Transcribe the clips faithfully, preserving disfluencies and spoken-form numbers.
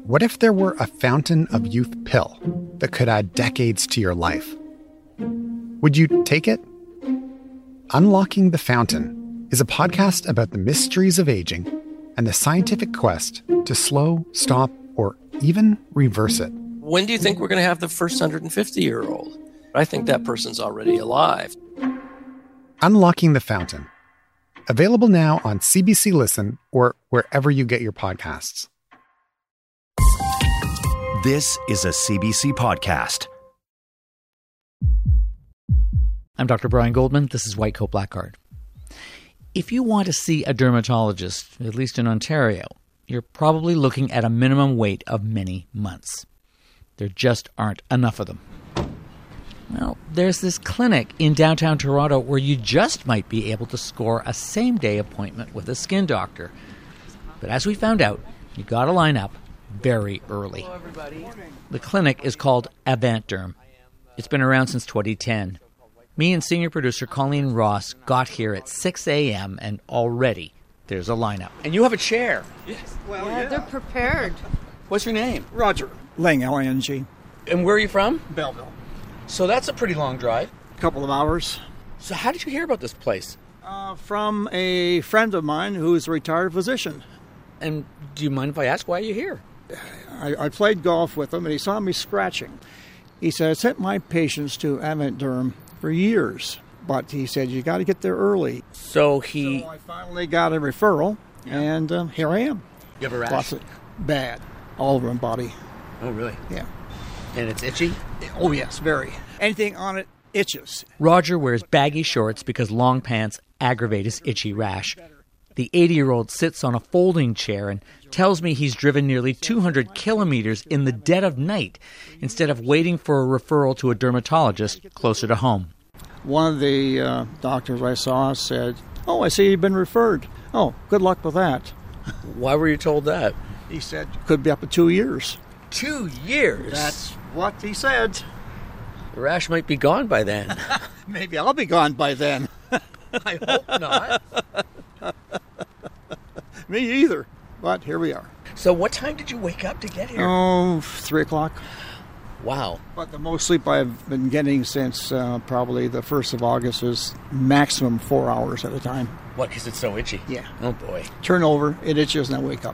What if there were a fountain of youth pill that could add decades to your life? Would you take it? Unlocking the Fountain is a podcast about the mysteries of aging and the scientific quest to slow, stop, or even reverse it. When do you think we're going to have the first one hundred fifty-year-old? I think that person's already alive. Unlocking the Fountain. Available now on C B C Listen or wherever you get your podcasts. This is a C B C podcast. I'm Doctor Brian Goldman. This is White Coat Black Card. If you want to see a dermatologist, at least in Ontario, you're probably looking at a minimum wait of many months. There just aren't enough of them. Well, there's this clinic in downtown Toronto where you just might be able to score a same-day appointment with a skin doctor. But as we found out, you got to line up very early. Hello, everybody. The clinic is called Avantderm. It's been around since twenty ten. Me and senior producer Colleen Ross got here at six a.m. and already there's a lineup. And you have a chair. Yes. Well, yeah, yeah. they're prepared. What's your name? Roger. Ling, L I N G. And where are you from? Belleville. So that's a pretty long drive. A couple of hours. So how did you hear about this place? Uh, from a friend of mine who's a retired physician. And do you mind if I ask why you're here? I, I played golf with him, and he saw me scratching. He said, I sent my patients to Avantderm for years, but he said, you got to get there early. So he... So I finally got a referral, yeah. and uh, here I am. You have a rash? Lots of bad. All over my body. Oh, really? Yeah. And it's itchy? Oh, yes, very. Anything on it itches. Roger wears baggy shorts because long pants aggravate his itchy rash. The eighty-year-old sits on a folding chair and tells me he's driven nearly two hundred kilometers in the dead of night instead of waiting for a referral to a dermatologist closer to home. One of the uh, doctors I saw said, oh, I see you've been referred. Oh, good luck with that. Why were you told that? He said, could be up to two years. Two years? That's what he said. The rash might be gone by then. Maybe I'll be gone by then. I hope not. Me either. But here we are. So what time did you wake up to get here? Oh, three o'clock. Wow. But the most sleep I've been getting since uh, probably the first of August is maximum four hours at a time. What, because it's so itchy? Yeah. Oh, boy. Turn over, it itches, and I wake up.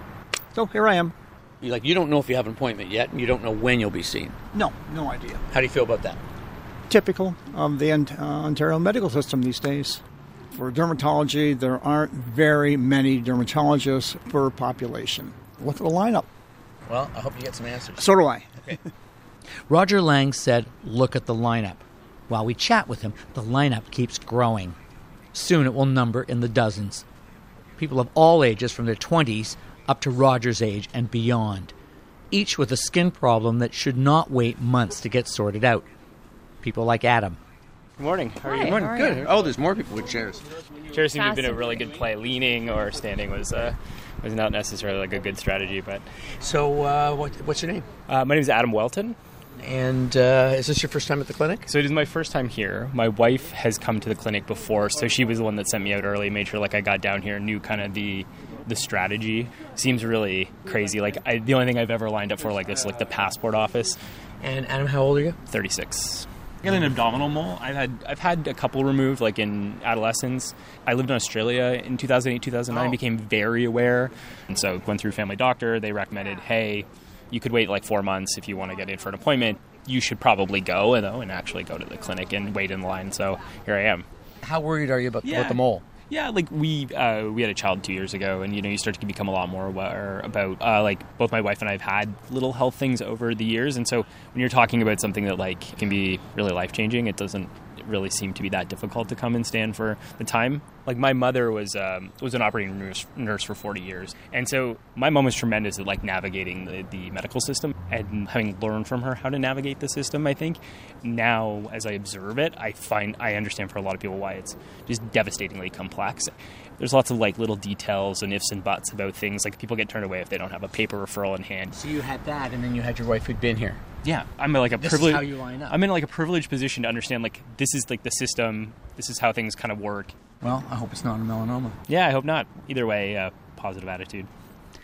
So here I am. You like you don't know if you have an appointment yet, and you don't know when you'll be seen. No, no idea. How do you feel about that? Typical of the uh, Ontario medical system these days. For dermatology, there aren't very many dermatologists per population. Look at the lineup. Well, I hope you get some answers. So do I. Okay. Roger Lang said, look at the lineup. While we chat with him, the lineup keeps growing. Soon it will number in the dozens. People of all ages from their twenties up to Roger's age and beyond, each with a skin problem that should not wait months to get sorted out. People like Adam. Good morning. How are Hi, you? Morning. How are Good. you? Oh, there's more people with chairs. Chairs seem to have been a Fascinating. really good play. Leaning or standing was uh, was not necessarily like a good strategy. But So uh, what, what's your name? uh, my name is Adam Welton. And uh, is this your first time at the clinic? So it is my first time here. My wife has come to the clinic before, so she was the one that sent me out early, made sure like I got down here, knew kind of the the strategy. Seems really crazy. Like I, the only thing I've ever lined up for like this, like the passport office. And Adam, how old are you? thirty-six. I got an abdominal mole. I've had I've had a couple removed, like in adolescence. I lived in Australia in two thousand eight, two thousand nine, Oh. became very aware. And so went through family doctor. They recommended, hey, you could wait like four months if you want to get in for an appointment. You should probably go, and though, and actually go to the clinic and wait in line. So here I am. How worried are you about, Yeah. about the mole? Yeah, like we uh, we had a child two years ago, and you know you start to become a lot more aware about uh, like both my wife and I have had little health things over the years, and so when you're talking about something that like can be really life changing, it doesn't really seem to be that difficult to come and stand for the time. Like my mother was um, was an operating nurse, nurse for forty years, and so my mom was tremendous at like navigating the, the medical system and having learned from her how to navigate the system. I think now as I observe it, I find I understand for a lot of people why it's just devastatingly complex. There's lots of like little details and ifs and buts about things. Like people get turned away if they don't have a paper referral in hand. So you had that, and then you had your wife who'd been here. Yeah, I'm like a This is privileged. how you line up. I'm in like a privileged position to understand like this is like the system. This is how things kind of work. Well, I hope it's not a melanoma. Yeah, I hope not. Either way, uh, positive attitude.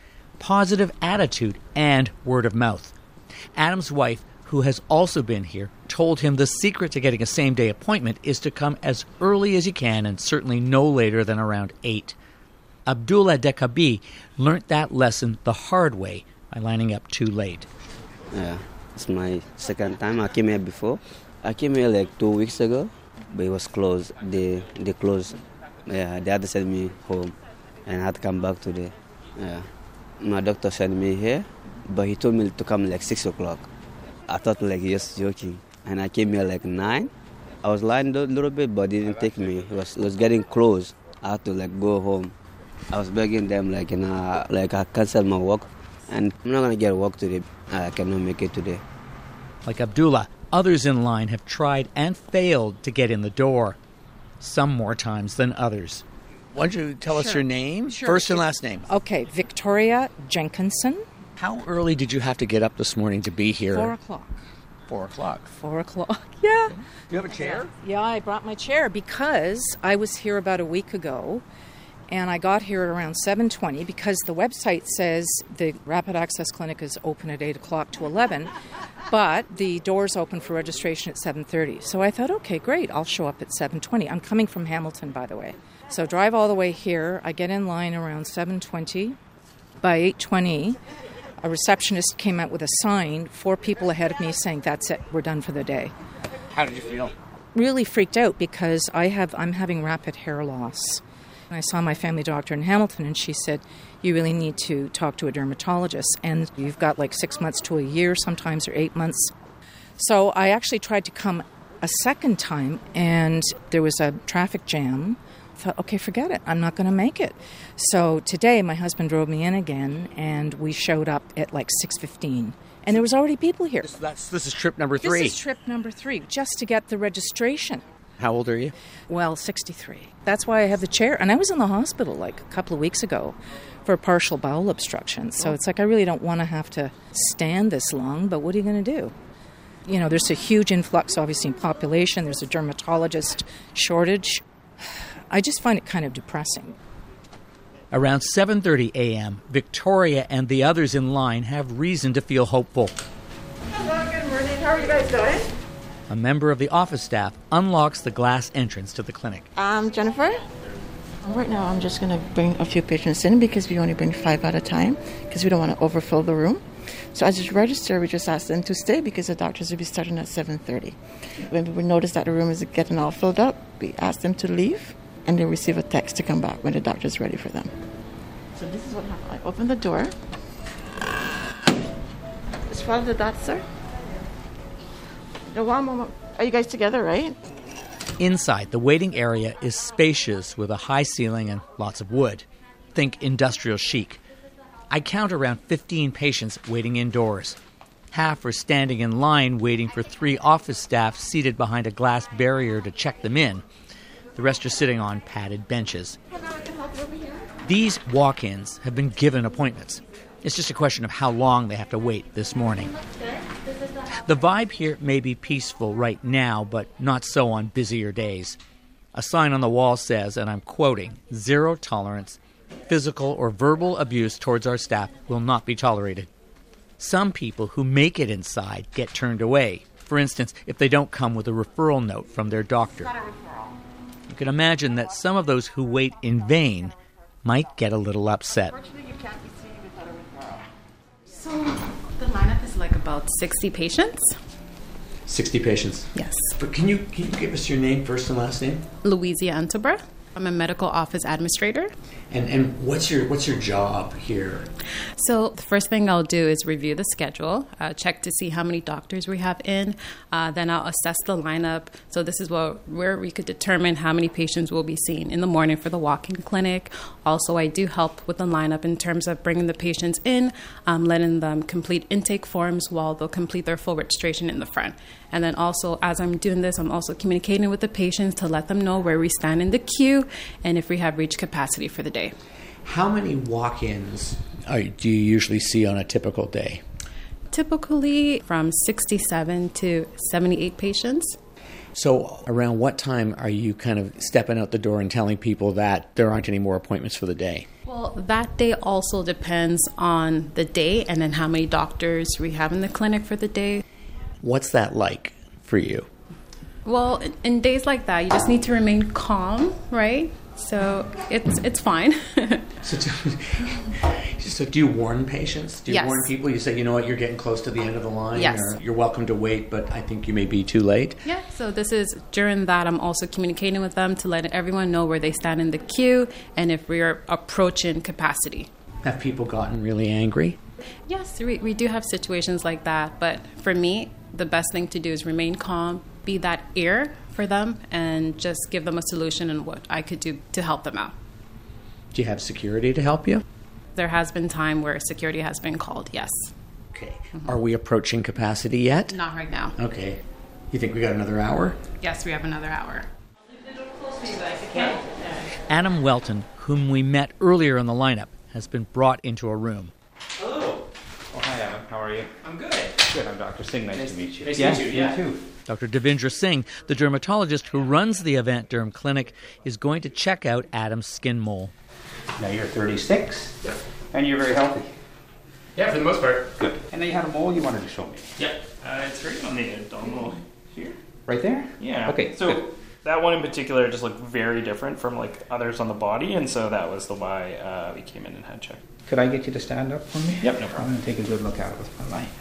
positive attitude and word of mouth. Adam's wife, who has also been here, told him the secret to getting a same-day appointment is to come as early as you can and certainly no later than around eight. Abdullah Dekabi learnt that lesson the hard way by lining up too late. Yeah, it's my second time. I came here before. I came here like two weeks ago, but it was closed. They they closed. Yeah, they had to send me home, and I had to come back today. Yeah, my doctor sent me here, but he told me to come like six o'clock. I thought like he was joking, and I came here like nine. I was lying a little bit, but they didn't take me. It was it was getting close. I had to like go home. I was begging them like, you know, like I cancel my work, and I'm not gonna get work today. I cannot make it today. Like Abdullah, others in line have tried and failed to get in the door, some more times than others. Why don't you tell us Sure. your name, Sure. first and last name? Okay, Victoria Jenkinson, How early did you have to get up this morning to be here? four o'clock. Four o'clock. Four o'clock, yeah. Do you have a chair? Yeah, I brought my chair because I was here about a week ago, and I got here at around seven twenty because the website says the Rapid Access Clinic is open at eight o'clock to eleven, but the doors open for registration at seven thirty. So I thought, okay, great, I'll show up at seven twenty. I'm coming from Hamilton, by the way. So drive all the way here. I get in line around seven twenty. By eight twenty, a receptionist came out with a sign, four people ahead of me saying, that's it, we're done for the day. How did you feel? Really freaked out because I have I'm having rapid hair loss. And I saw my family doctor in Hamilton, and she said, you really need to talk to a dermatologist, and you've got like six months to a year sometimes, or eight months. So I actually tried to come a second time, and there was a traffic jam. I thought, okay, forget it, I'm not going to make it. So today my husband drove me in again, and we showed up at like six fifteen. And there was already people here. This, that's, this is trip number three. This is trip number three, just to get the registration. How old are you? Well, sixty-three. That's why I have the chair. And I was in the hospital like a couple of weeks ago for partial bowel obstruction. So it's like I really don't want to have to stand this long, but what are you going to do? You know, there's a huge influx, obviously, in population. There's a dermatologist shortage. I just find it kind of depressing. Around seven thirty a.m., Victoria and the others in line have reason to feel hopeful. Hello, good morning. How are you guys doing? A member of the office staff unlocks the glass entrance to the clinic. Um, Jennifer? Right now, I'm just going to bring a few patients in because we only bring five at a time because we don't want to overfill the room. So as you register, we just ask them to stay because the doctors will be starting at seven thirty. When we notice that the room is getting all filled up, we ask them to leave, and they receive a text to come back when the doctor's ready for them. So this is what happens. I open the door. Just follow the dots, sir. No, one moment. Are you guys together, right? Inside, the waiting area is spacious with a high ceiling and lots of wood. Think industrial chic. I count around fifteen patients waiting indoors. Half are standing in line waiting for three office staff seated behind a glass barrier to check them in. The rest are sitting on padded benches. These walk-ins have been given appointments. It's just a question of how long they have to wait this morning. The vibe here may be peaceful right now, but not so on busier days. A sign on the wall says, and I'm quoting, "Zero tolerance. Physical or verbal abuse towards our staff will not be tolerated." Some people who make it inside get turned away. For instance, if they don't come with a referral note from their doctor. You can imagine that some of those who wait in vain might get a little upset. So the lineup is like about sixty patients. sixty patients? Yes. But can you can you give us your name, first and last name? Louisia Antibra. I'm a medical office administrator. And and what's your what's your job here? So the first thing I'll do is review the schedule, uh, check to see how many doctors we have in. Uh, then I'll assess the lineup. So this is where, where we could determine how many patients will be seen in the morning for the walk-in clinic. Also, I do help with the lineup in terms of bringing the patients in, um, letting them complete intake forms while they'll complete their full registration in the front. And then also, as I'm doing this, I'm also communicating with the patients to let them know where we stand in the queue and if we have reached capacity for the day. How many walk-ins are, do you usually see on a typical day? Typically from sixty-seven to seventy-eight patients. So around what time are you kind of stepping out the door and telling people that there aren't any more appointments for the day? Well, that day also depends on the day and then how many doctors we have in the clinic for the day. What's that like for you? Well, in- in days like that, you just need to remain calm, right? So it's it's fine. So do, so do you warn patients? Do you Yes. warn people? You say, you know what, you're getting close to the end of the line? Yes. Or you're welcome to wait, but I think you may be too late? Yeah, so this is, during that, I'm also communicating with them to let everyone know where they stand in the queue and if we are approaching capacity. Have people gotten really angry? Yes, we, we do have situations like that, but for me, the best thing to do is remain calm, be that ear for them, and just give them a solution and what I could do to help them out. Do you have security to help you? There has been time where security has been called, yes. Okay. Mm-hmm. Are we approaching capacity yet? Not right now. Okay. You think we got another hour? Yes, we have another hour. Adam Welton, whom we met earlier in the lineup, has been brought into a room. Hello. Oh, hi, Adam. How are you? I'm good. Good. I'm Doctor Singh. Nice, nice to meet you. Nice yeah, to meet you. Yeah. You too. Doctor Devendra Singh, the dermatologist who runs the Avant Derm Clinic, is going to check out Adam's skin mole. Now you're thirty-six. Yeah. And you're very healthy. Yeah, for the most part. Good. And then you had a mole you wanted to show me. Yeah. Uh, it's right on the abdominal here. Right there? Yeah. Okay. So good. that one in particular just looked very different from like others on the body, and so that was the why uh, we came in and had checked. Could I get you to stand up for me? Yep, no I'm problem. going to take a good look at it with my light.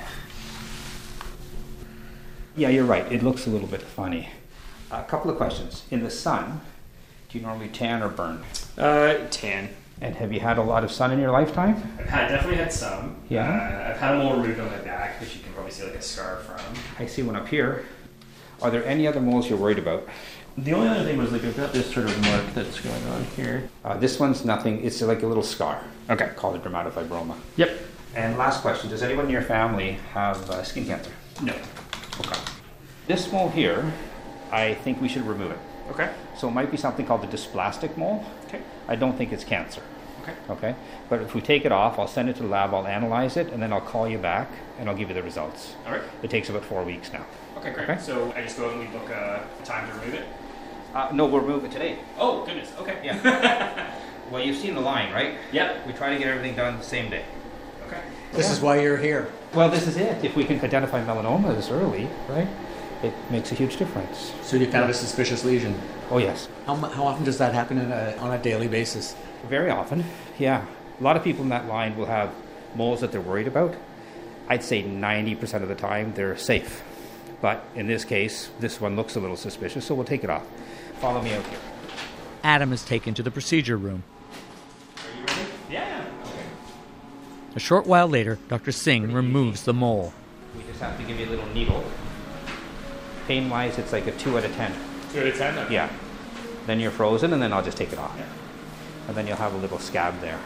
Yeah, you're right. It looks a little bit funny. A couple of questions. In the sun, do you normally tan or burn? Uh, tan. And have you had a lot of sun in your lifetime? I've had, definitely had some. Yeah. Uh, I've had a mole removed on my back, which you can probably see like a scar from. I see one up here. Are there any other moles you're worried about? The only other thing was like I've got this sort of mark that's going on here. Uh, this one's nothing. It's like a little scar. Okay. Called a dermatofibroma. Yep. And last question. Does anyone in your family have uh, skin cancer? No. Okay. This mole here, I think we should remove it. Okay. So it might be something called the dysplastic mole. Okay. I don't think it's cancer. Okay. Okay. But if we take it off, I'll send it to the lab, I'll analyze it, and then I'll call you back and I'll give you the results. All right. It takes about four weeks now. Okay, great. Okay. So I just go out and we book a time to remove it? Uh, no, we'll remove it today. Oh, goodness. Okay. Yeah. Well, you've seen the line, right? Yep. We try to get everything done the same day. Okay. This Yeah. is why you're here. Well, this is it. If we can identify melanoma this early, right, it makes a huge difference. So you found a suspicious lesion. Oh, yes. How, mu- how often does that happen in a, on a daily basis? Very often, yeah. A lot of people in that line will have moles that they're worried about. I'd say ninety percent of the time they're safe. But in this case, this one looks a little suspicious, so we'll take it off. Follow me out here. Adam is taken to the procedure room. Are you ready? Yeah. Okay. A short while later, Doctor Singh removes the mole. We just have to give you a little needle. Pain-wise, it's like a two out of ten. Two out of ten? Okay. Yeah. Then you're frozen, and then I'll just take it off. Yeah. And then you'll have a little scab there.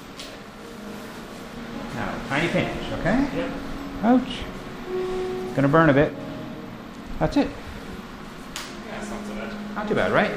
Now, tiny pinch, okay? Yeah. Ouch. Gonna burn a bit. That's it. Yeah, it's not so bad. Not too bad, right?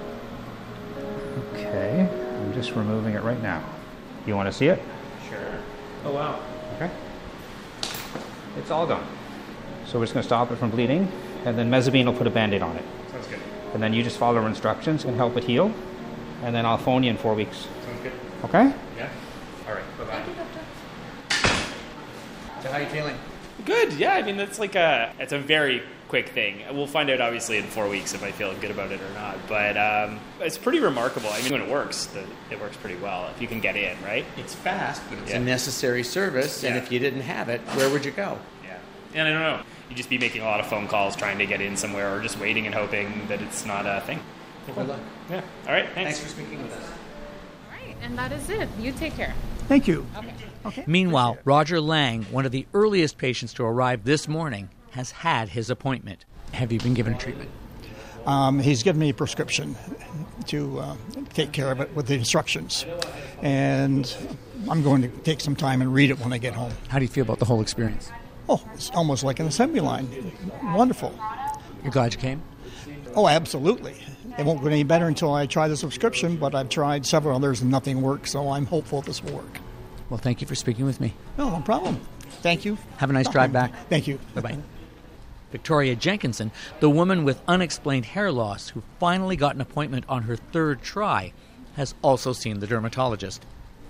Okay. I'm just removing it right now. You want to see it? Sure. Oh, wow. Okay. It's all done. So we're just going to stop it from bleeding, and then Mezzabine will put a Band-Aid on it. Sounds good. And then you just follow our instructions and help it heal. And then I'll phone you in four weeks. Sounds good. Okay? Yeah. All right. Bye-bye. Thank you, doctor. So how are you feeling? Good. Yeah. I mean, it's like a it's a very quick thing. We'll find out obviously in four weeks if I feel good about it or not. But um, it's pretty remarkable. I mean, when it works, the, it works pretty well if you can get in, right? It's fast, but it's Yeah. a necessary service, and Yeah. if you didn't have it, where would you go? Yeah. And I don't know. You just be making a lot of phone calls trying to get in somewhere, or just waiting and hoping that it's not a thing. Good luck. Yeah. All right. Thanks Thanks. for speaking with us. Right, and that is it. You take care. Thank you. Okay. Meanwhile, Roger Lang, one of the earliest patients to arrive this morning, has had his appointment. Have you been given treatment? Um, he's given me a prescription to uh, take care of it with the instructions. And I'm going to take some time and read it when I get home. How do you feel about the whole experience? Oh, it's almost like an assembly line. Wonderful. You're glad you came? Oh, absolutely. It won't get any better until I try the subscription, but I've tried several others and nothing works, so I'm hopeful this will work. Well, thank you for speaking with me. No, no problem. Thank you. Have a nice drive back. Thank you. Bye-bye. Victoria Jenkinson, the woman with unexplained hair loss who finally got an appointment on her third try, has also seen the dermatologist.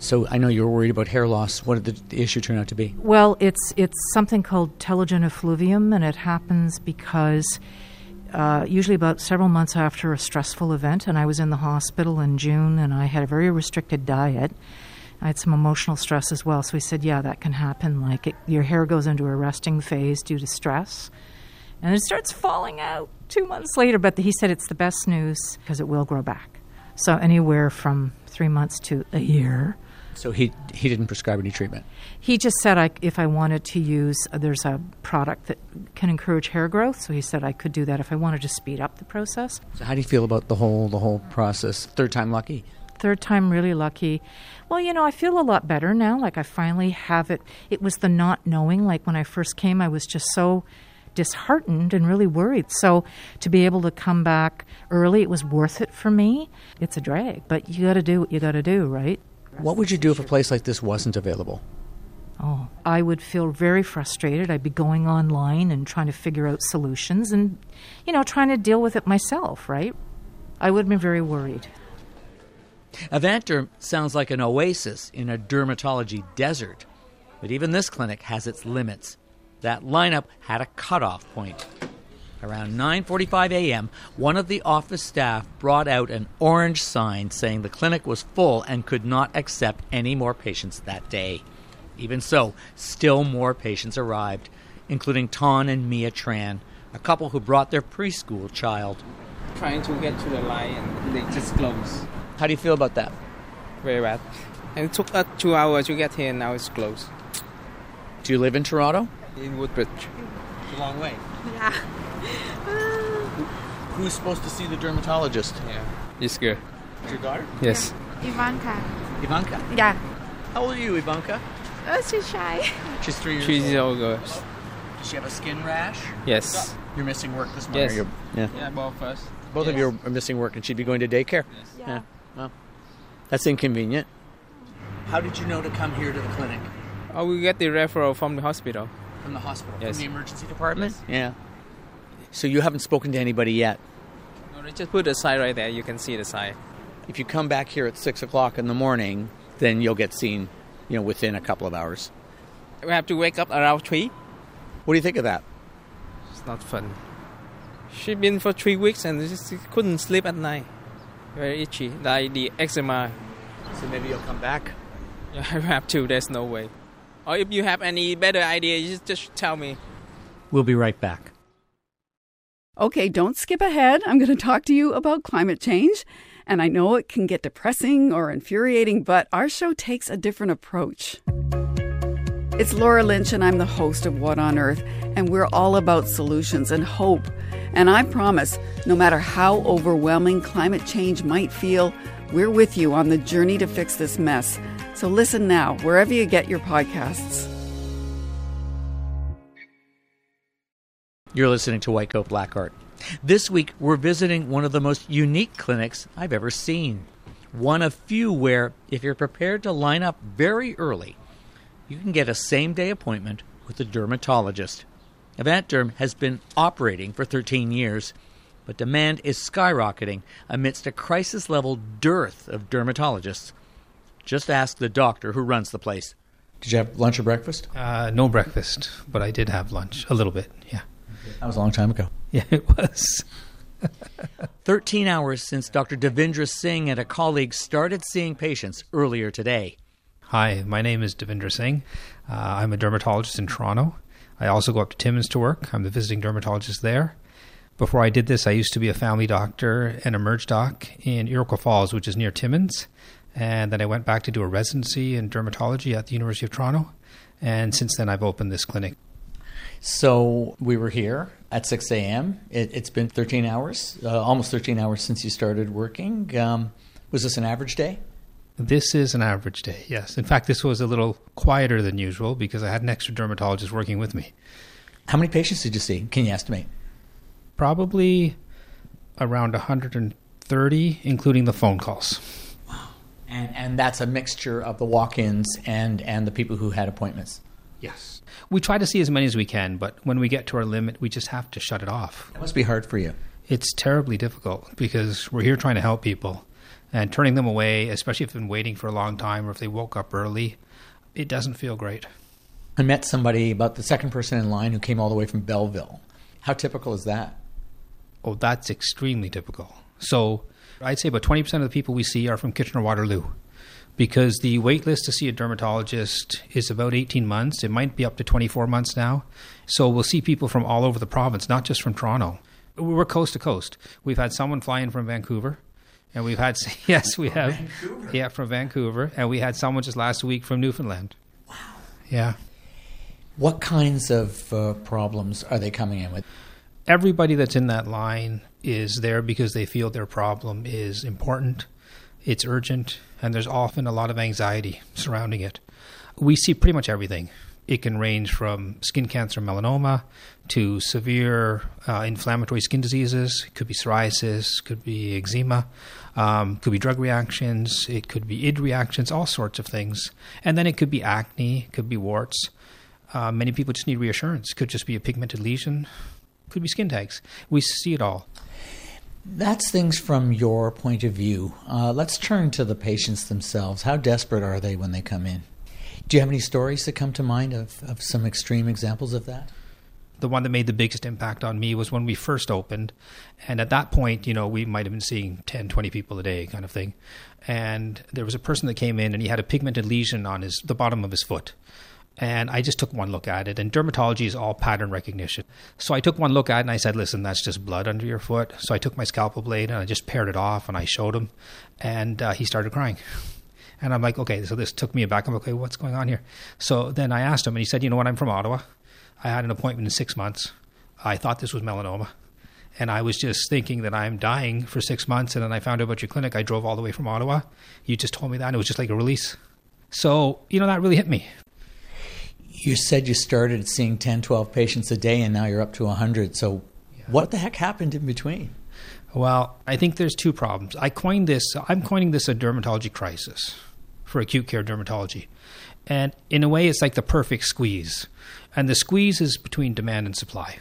So I know you were worried about hair loss. What did the, the issue turn out to be? Well, it's it's something called telogen effluvium, and it happens because uh, usually about several months after a stressful event, and I was in the hospital in June, and I had a very restricted diet. I had some emotional stress as well, so he said, yeah, that can happen. Like it, your hair goes into a resting phase due to stress, and it starts falling out two months later. But he said it's the best news because it will grow back. So anywhere from three months to a year. So he he didn't prescribe any treatment? He just said I, if I wanted to use, uh, there's a product that can encourage hair growth, so he said I could do that if I wanted to speed up the process. So how do you feel about the whole the whole process? Third time lucky? Third time really lucky. Well, you know, I feel a lot better now. Like I finally have it. It was the not knowing. Like when I first came, I was just so disheartened and really worried. So to be able to come back early, it was worth it for me. It's a drag, but you got to do what you got to do, right? What would you do if a place like this wasn't available? Oh, I would feel very frustrated. I'd be going online and trying to figure out solutions and, you know, trying to deal with it myself, right? I would have been very worried. Avant Derm sounds like an oasis in a dermatology desert. But even this clinic has its limits. That lineup had a cutoff point. Around nine forty-five a.m., one of the office staff brought out an orange sign saying the clinic was full and could not accept any more patients that day. Even so, still more patients arrived, including Ton and Mia Tran, a couple who brought their preschool child. Trying to get to the line and they just close. How do you feel about that? Very bad. And it took us two hours to get here and now it's closed. Do you live in Toronto? In Woodbridge. It's a long way. Yeah. Who's supposed to see the dermatologist? Yeah. It's good. Your daughter? Yes. Ivanka. Ivanka? Yeah. How old are you, Ivanka? Oh, she's shy. She's three years She's old. old. Does she have a skin rash? Yes. You're missing work this morning. Yes. Yeah. Yeah, both of us. Both yes. of you are missing work and she'd be going to daycare? Yes. Yeah. yeah. Well, that's inconvenient. How did you know to come here to the clinic? Oh, we get the referral from the hospital. From the hospital? Yes. From the emergency department? Yes. Yeah. So you haven't spoken to anybody yet? No, they just put the sign right there. You can see the sign. If you come back here at six o'clock in the morning, then you'll get seen, you know, within a couple of hours. We have to wake up around three. What do you think of that? It's not fun. She's been for three weeks and she couldn't sleep at night. Very itchy, like the eczema. So maybe you'll come back? Yeah, I have to. There's no way. Or if you have any better idea, you just, just tell me. We'll be right back. Okay, don't skip ahead. I'm going to talk to you about climate change. And I know it can get depressing or infuriating, but our show takes a different approach. It's Laura Lynch, and I'm the host of What on Earth, and we're all about solutions and hope. And I promise, no matter how overwhelming climate change might feel, we're with you on the journey to fix this mess. So listen now, wherever you get your podcasts. You're listening to White Coat Black Art. This week, we're visiting one of the most unique clinics I've ever seen. One of few where, if you're prepared to line up very early, you can get a same-day appointment with a dermatologist. Avant Derm has been operating for thirteen years, but demand is skyrocketing amidst a crisis-level dearth of dermatologists. Just ask the doctor who runs the place. Did you have lunch or breakfast? Uh, no breakfast, but I did have lunch, a little bit, yeah. That was a long time ago. Yeah, it was. Thirteen hours since Doctor Devendra Singh and a colleague started seeing patients earlier today. Hi, my name is Devendra Singh. Uh, I'm a dermatologist in Toronto. I also go up to Timmins to work. I'm the visiting dermatologist there. Before I did this, I used to be a family doctor and emerge doc in Iroquois Falls, which is near Timmins. And then I went back to do a residency in dermatology at the University of Toronto. And since then, I've opened this clinic. So we were here at six a.m. It, it's been thirteen hours, uh, almost thirteen hours since you started working. Um, was this an average day? This is an average day, yes. In fact, this was a little quieter than usual because I had an extra dermatologist working with me. How many patients did you see? Can you estimate? Probably around one hundred thirty, including the phone calls. Wow. And and that's a mixture of the walk-ins and, and the people who had appointments? Yes. We try to see as many as we can, but when we get to our limit, we just have to shut it off. It must be hard for you. It's terribly difficult because we're here trying to help people. And turning them away, especially if they've been waiting for a long time or if they woke up early, it doesn't feel great. I met somebody, about the second person in line, who came all the way from Belleville. How typical is that? Oh, that's extremely typical. So I'd say about twenty percent of the people we see are from Kitchener-Waterloo, because the wait list to see a dermatologist is about eighteen months. It might be up to twenty-four months now. So we'll see people from all over the province, not just from Toronto. We're coast to coast. We've had someone fly in from Vancouver. And we've had, yes, we have. Vancouver. Yeah, from Vancouver. And we had someone just last week from Newfoundland. Wow. Yeah. What kinds of uh, problems are they coming in with? Everybody that's in that line is there because they feel their problem is important, it's urgent, and there's often a lot of anxiety surrounding it. We see pretty much everything. It can range from skin cancer, melanoma, to severe uh, inflammatory skin diseases. It could be psoriasis, could be eczema, um, could be drug reactions, it could be I D reactions, all sorts of things. And then it could be acne, could be warts. Uh, many people just need reassurance. Could just be a pigmented lesion, could be skin tags. We see it all. That's things from your point of view. Uh, let's turn to the patients themselves. How desperate are they when they come in? Do you have any stories that come to mind of, of some extreme examples of that? The one that made the biggest impact on me was when we first opened. And at that point, you know, we might have been seeing ten, twenty people a day kind of thing. And there was a person that came in and he had a pigmented lesion on his the bottom of his foot. And I just took one look at it. And dermatology is all pattern recognition. So I took one look at it and I said, listen, that's just blood under your foot. So I took my scalpel blade and I just pared it off and I showed him. And uh, he started crying. And I'm like, okay, so this took me aback. I'm like, okay, what's going on here? So then I asked him and he said, you know what, I'm from Ottawa. I had an appointment in six months. I thought this was melanoma. And I was just thinking that I'm dying for six months. And then I found out about your clinic. I drove all the way from Ottawa. You just told me that. And it was just like a release. So, you know, that really hit me. You said you started seeing ten, twelve patients a day and now you're up to one hundred. So yeah. What the heck happened in between? Well, I think there's two problems. I coined this, I'm coining this a dermatology crisis for acute care dermatology. And in a way, it's like the perfect squeeze. And the squeeze is between demand and supply.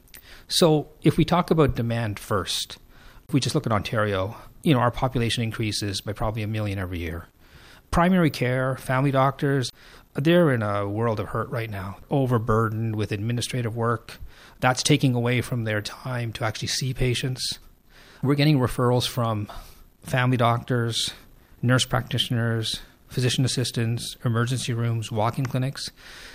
So if we talk about demand first, if we just look at Ontario, you know, our population increases by probably a million every year. Primary care, family doctors, they're in a world of hurt right now, overburdened with administrative work. That's taking away from their time to actually see patients. We're getting referrals from family doctors, nurse practitioners, physician assistants, emergency rooms, walk-in clinics.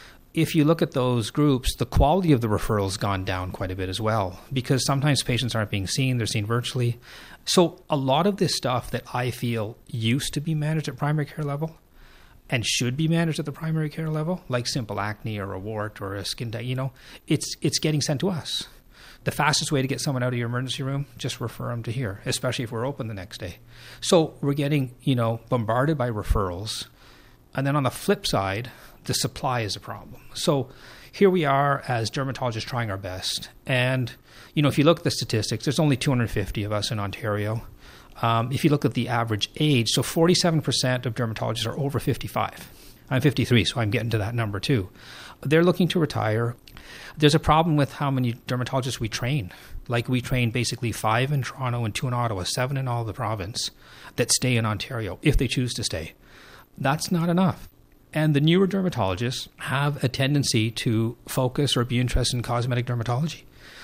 If you look at those groups, the quality of the referrals has gone down quite a bit as well, because sometimes patients aren't being seen, they're seen virtually. So a lot of this stuff that I feel used to be managed at primary care level and should be managed at the primary care level, like simple acne or a wart or a skin tag, you know, it's it's getting sent to us. The fastest way to get someone out of your emergency room, just refer them to here, especially if we're open the next day. So we're getting, you know, bombarded by referrals. And then on the flip side, the supply is a problem. So here we are as dermatologists trying our best. And, you know, if you look at the statistics, there's only two hundred fifty of us in Ontario. Um, if you look at the average age, so forty-seven percent of dermatologists are over fifty-five. I'm fifty-three, so I'm getting to that number too. They're looking to retire. There's a problem with how many dermatologists we train. Like we train basically five in Toronto and two in Ottawa, seven in all the province that stay in Ontario if they choose to stay. That's not enough. And the newer dermatologists have a tendency to focus or be interested in cosmetic dermatology.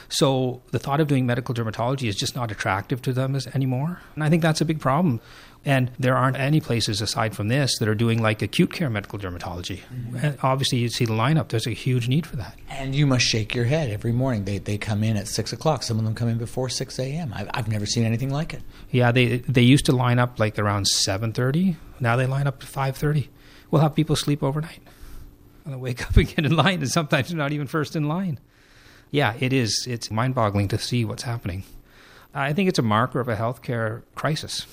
So the thought of doing medical dermatology is just not attractive to them as, anymore. And I think that's a big problem. And there aren't any places aside from this that are doing like acute care medical dermatology. Mm-hmm. And obviously, you see the lineup. There's a huge need for that. And you must shake your head every morning. They they come in at six o'clock. Some of them come in before six a.m. I've, I've never seen anything like it. Yeah, they they used to line up like around seven thirty. Now they line up at five thirty. We'll have people sleep overnight. And they wake up and get in line, and sometimes they're not even first in line. Yeah, it is. It's mind-boggling to see what's happening. I think it's a marker of a healthcare crisis.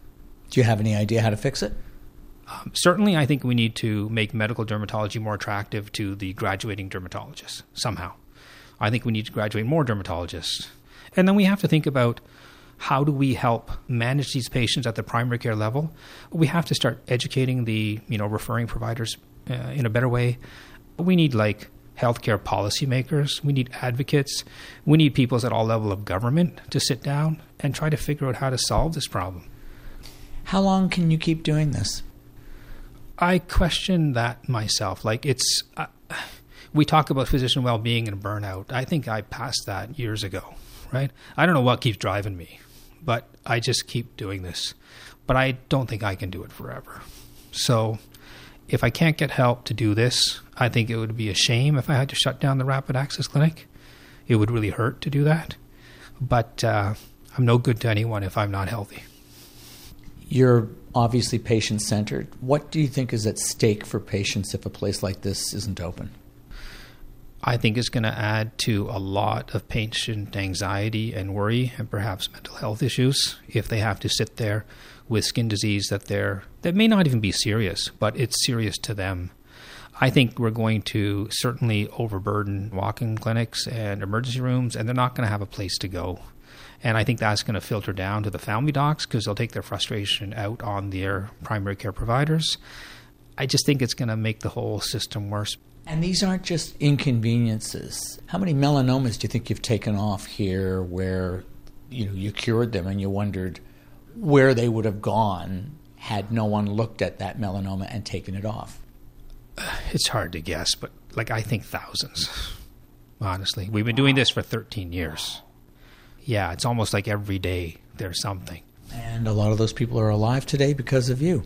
Do you have any idea how to fix it? Um, certainly, I think we need to make medical dermatology more attractive to the graduating dermatologists somehow. I think we need to graduate more dermatologists. And then we have to think about how do we help manage these patients at the primary care level. We have to start educating the, you know, referring providers uh, in a better way. We need like healthcare policymakers. We need advocates. We need people at all levels of government to sit down and try to figure out how to solve this problem. How long can you keep doing this? I question that myself. Like it's, uh, we talk about physician well-being and burnout. I think I passed that years ago, right? I don't know what keeps driving me, but I just keep doing this. But I don't think I can do it forever. So if I can't get help to do this, I think it would be a shame if I had to shut down the Rapid Access Clinic. It would really hurt to do that. But uh, I'm no good to anyone if I'm not healthy. You're obviously patient-centered. What do you think is at stake for patients if a place like this isn't open? I think it's going to add to a lot of patient anxiety and worry and perhaps mental health issues if they have to sit there with skin disease that they're that may not even be serious, but it's serious to them. I think we're going to certainly overburden walk-in clinics and emergency rooms, and they're not going to have a place to go. And I think that's going to filter down to the family docs because they'll take their frustration out on their primary care providers. I just think it's going to make the whole system worse. And these aren't just inconveniences. How many melanomas do you think you've taken off here where you know you cured them and you wondered where they would have gone had no one looked at that melanoma and taken it off? It's hard to guess, but like I think thousands, honestly. We've been doing this for thirteen years. Yeah, it's almost like every day there's something. And a lot of those people are alive today because of you.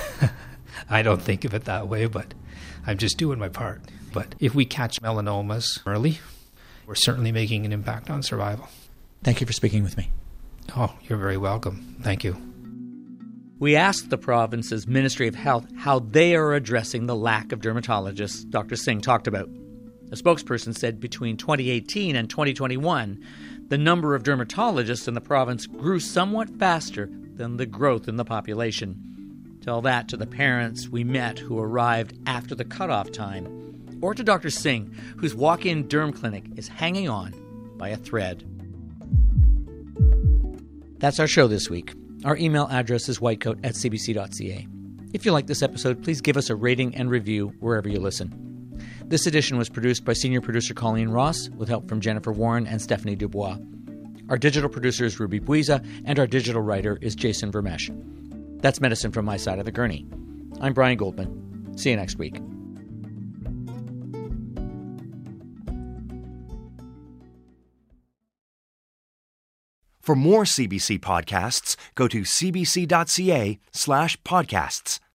I don't think of it that way, but I'm just doing my part. But if we catch melanomas early, we're certainly making an impact on survival. Thank you for speaking with me. Oh, you're very welcome. Thank you. We asked the province's Ministry of Health how they are addressing the lack of dermatologists Doctor Singh talked about. A spokesperson said between twenty eighteen and twenty twenty-one, the number of dermatologists in the province grew somewhat faster than the growth in the population. Tell that to the parents we met who arrived after the cutoff time, or to Doctor Singh, whose walk-in derm clinic is hanging on by a thread. That's our show this week. Our email address is whitecoat at c b c dot c a. If you like this episode, please give us a rating and review wherever you listen. This edition was produced by senior producer Colleen Ross with help from Jennifer Warren and Stephanie Dubois. Our digital producer is Ruby Buiza, and our digital writer is Jason Vermesh. That's Medicine from My Side of the Gurney. I'm Brian Goldman. See you next week. For more C B C podcasts, go to cbc.ca slash podcasts.